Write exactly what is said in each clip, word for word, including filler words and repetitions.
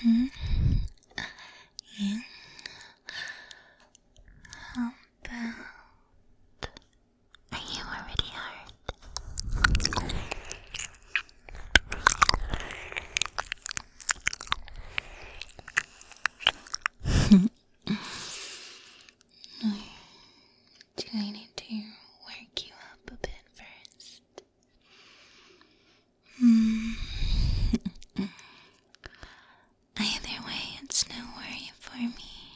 Hmm? Yeah. How about... Are you already hard? Do I need to work you up a bit first? Hmm. Either way, it's no worry for me.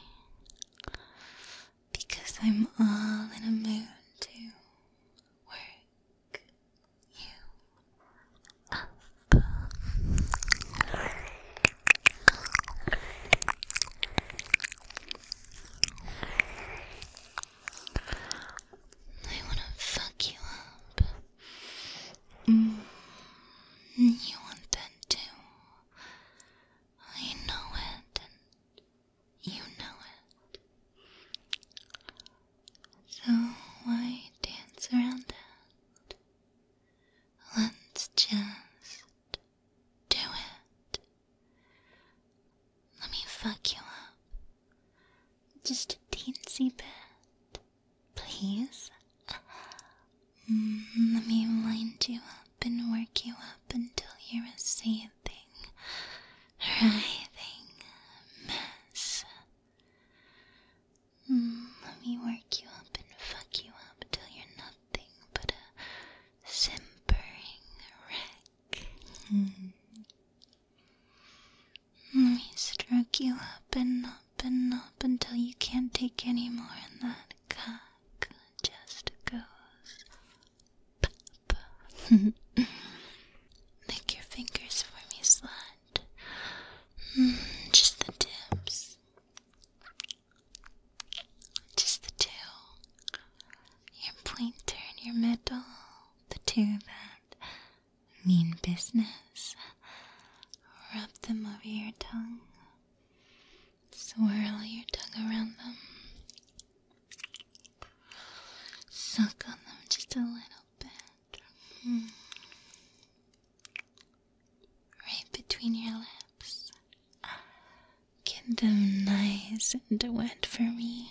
Because I'm all in a mood to work you up. I wanna fuck you up. Mm. You want that too. I know it, and you know it. So why dance around it? Let's just do it. Let me fuck you up. Just a teensy bit, please. Mm, let me wind you up and work you up until you're a seething, writhing mess. Mm, let me work you up and fuck you up till you're nothing but a simpering wreck. Mm. Let me stroke you up and up and up until you can't take any more, and that cock just goes pop. Lick your fingers for me, slut. Mm, just the tips. Just the two. Your pointer and your middle. The two that mean business. Rub them over your tongue. Swirl your tongue around them. Suck on them just a little bit. Mm. Right between your lips. Get them nice and wet for me.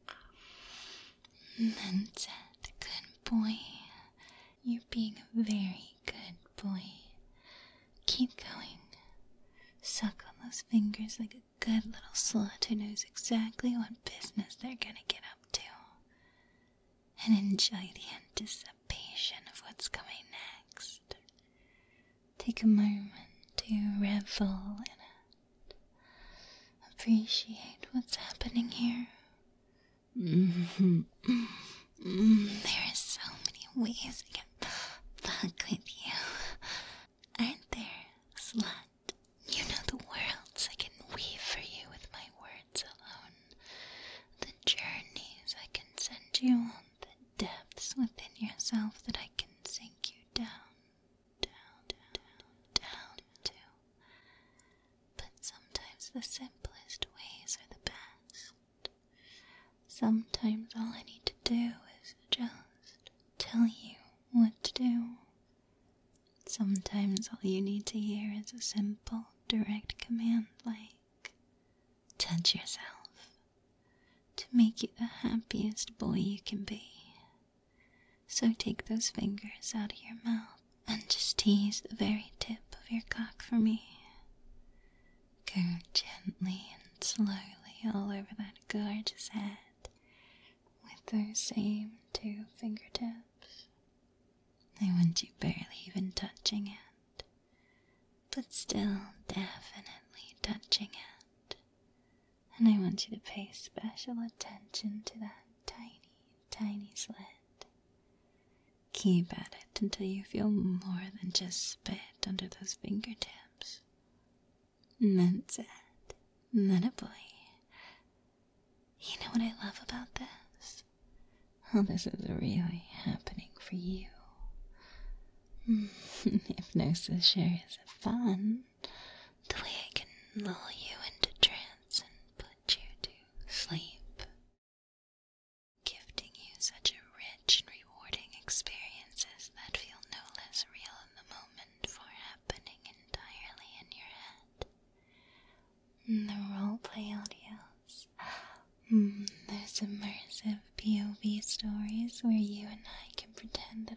That's it. Good boy. You're being a very good boy. Keep going. Suck on those fingers like a good little slut who knows exactly what business they're gonna get up to. And enjoy the anticipation of what's coming next. Take a moment to revel in it. Appreciate what's happening here. Mm-hmm. Mm, there are so many ways I can fuck with you. Aren't there, slut? You know the worlds I can weave for you with my words alone. The journeys I can send you on, the depths within yourself that I can sink you down, down, down, down to. But sometimes the simplest ways are the best. Sometimes all I need to do is just tell you what to do. Sometimes all you need to hear is a simple, direct command like, touch yourself, to make you the happiest boy you can be. So take those fingers out of your mouth and just tease the very tip of your cock for me. Go gently and slowly all over that gorgeous head with those same two fingertips. I want you barely even touching it, but still definitely touching it. And I want you to pay special attention to that tiny, tiny slit. Keep at it until you feel more than just spit under those fingertips. And that's it. That a boy. You know what I love about this? Oh, this is really happening for you. Hypnosis sure is fun. The way I can lull you into trance and put you to sleep. Gifting you such a rich and rewarding experiences that feel no less real in the moment for happening entirely in your head.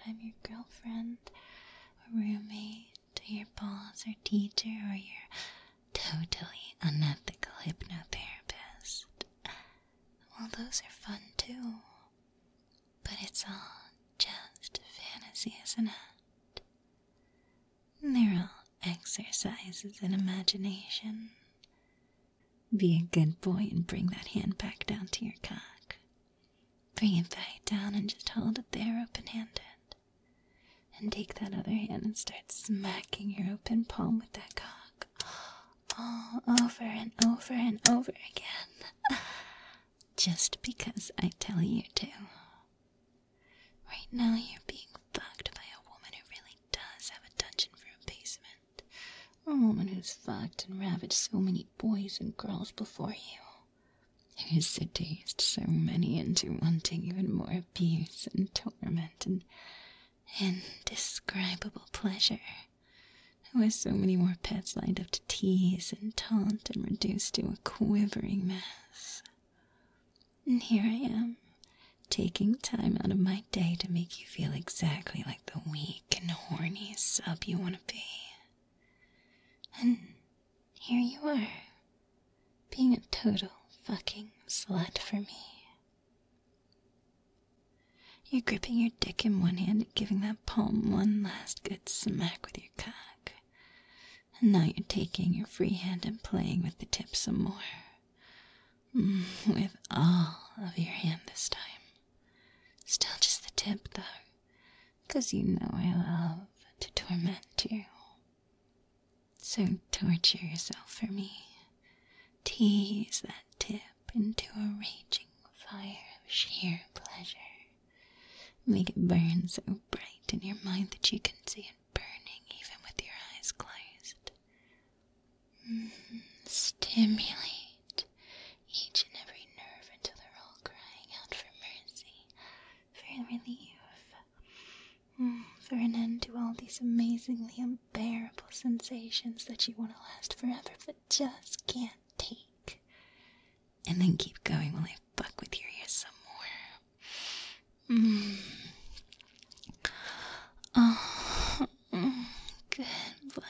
I'm your girlfriend, or roommate, or your boss, or teacher, or your totally unethical hypnotherapist. Well, those are fun too. But it's all just fantasy, isn't it? They're all exercises in imagination. Be a good boy and bring that hand back down to your cock. Bring it back down and just hold it there open-handed. And take that other hand and start smacking your open palm with that cock. All over and over and over again. Just because I tell you to. Right now you're being fucked by a woman who really does have a dungeon for a basement. A woman who's fucked and ravaged so many boys and girls before you. Who's seduced so many into wanting even more abuse and torment and indescribable pleasure. Who has so many more pets lined up to tease and taunt and reduce to a quivering mess. And here I am, taking time out of my day to make you feel exactly like the weak and horny sub you want to be. And here you are, being a total fucking slut for me. You're gripping your dick in one hand and giving that palm one last good smack with your cock. And now you're taking your free hand and playing with the tip some more. Mm, with all of your hand this time. Still just the tip, though, 'cause you know I love to torment you. So torture yourself for me. Tease that tip into a raging fire of sheer pleasure. Make it burn so bright in your mind that you can see it burning even with your eyes closed. Mm, stimulate each and every nerve until they're all crying out for mercy, for relief, mm, for an end to all these amazingly unbearable sensations that you want to last forever but just can't take. And then keep going while I fuck with your ears some more. Mm. Oh, mm, good boy.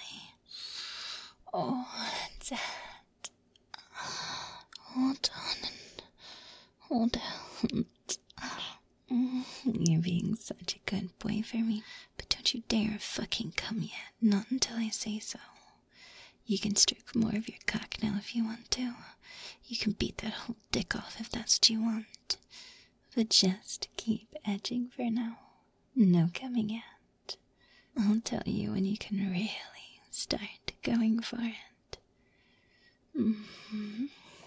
Oh, that's it. Hold on and hold out. Mm, you're being such a good boy for me, but don't you dare fucking come yet. Not until I say so. You can stroke more of your cock now if you want to. You can beat that whole dick off if that's what you want. But just keep edging for now. No coming yet. I'll tell you when you can really start going for it. Mm-hmm.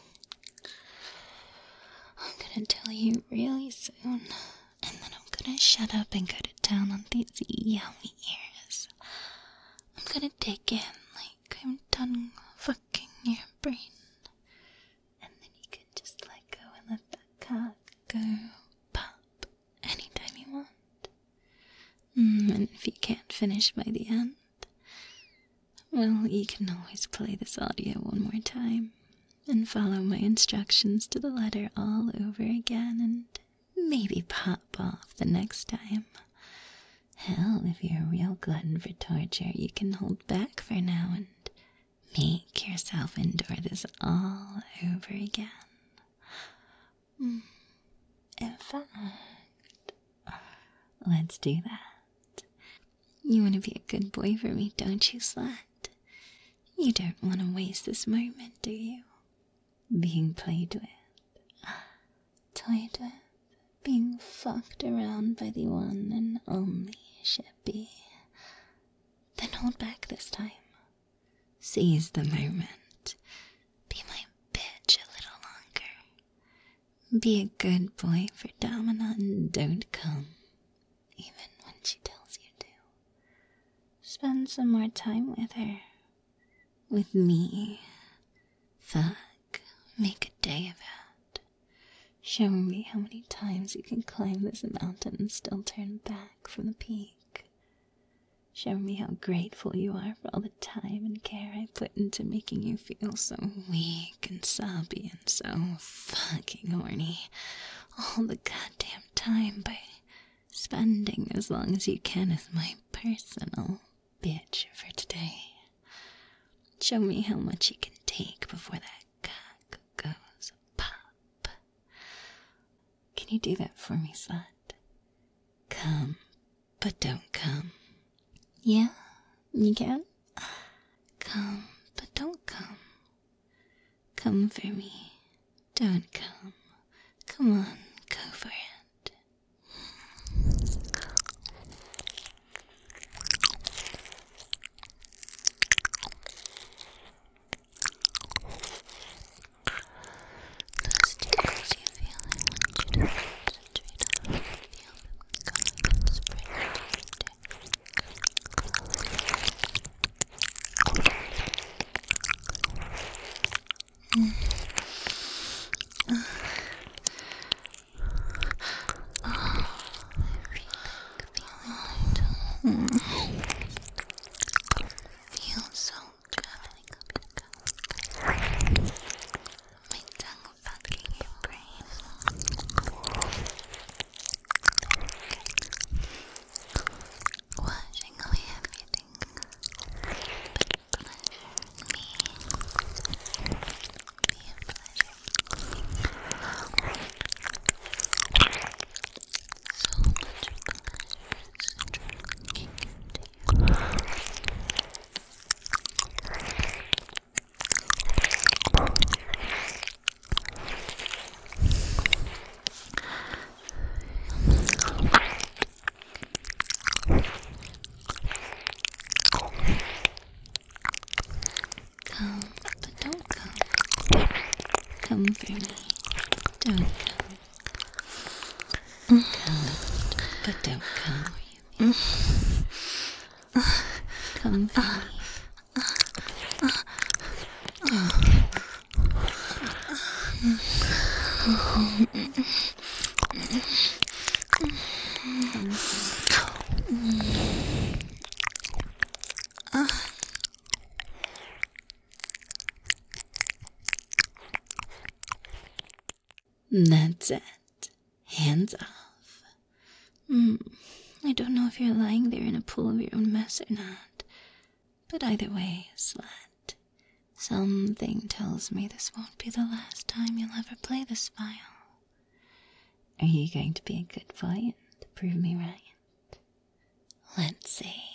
I'm gonna tell you really soon, and then I'm gonna shut up and go to town on these yummy ears. I'm gonna dig in like I'm done fucking your brain. And then you can just let go and let that cock go pop anytime you want. Mm, and if you can't finish by the end, well, you can always play this audio one more time and follow my instructions to the letter all over again and maybe pop off the next time. Hell, if you're a real glutton for torture, you can hold back for now and make yourself endure this all over again. Mm. In fact, let's do that. You want to be a good boy for me, don't you, slut? You don't want to waste this moment, do you? Being played with, toyed with, being fucked around by the one and only Shippy. Then hold back this time. Seize the moment. Be my bitch a little longer. Be a good boy for Domina and don't come, even when she tells you to. Spend some more time with her. With me. Fuck. Make a day of it. Show me how many times you can climb this mountain and still turn back from the peak. Show me how grateful you are for all the time and care I put into making you feel so weak and sobby and so fucking horny all the goddamn time by spending as long as you can as my personal bitch for today. Show me how much you can take before that cock goes pop. Can you do that for me, slut? Come, but don't come. Yeah, you can? Come, but don't come. Come for me. Don't come. Come on, go for it. Those tingles you feel, I want you to concentrate on how you feel them going and spread your dick. Feel so traveling up your gums. My tongue fucking your brain. Washing away everything but pleasure. Me. Be a pleasure. So much pleasure is drinking into you. Come, but don't come. Come for me. Don't come. Come, but don't come. Come for me. That's it. Hands off. Hmm. I don't know if you're lying there in a pool of your own mess or not. But either way, slut. Something tells me this won't be the last time you'll ever play this file. Are you going to be a good boy and prove me right? Let's see.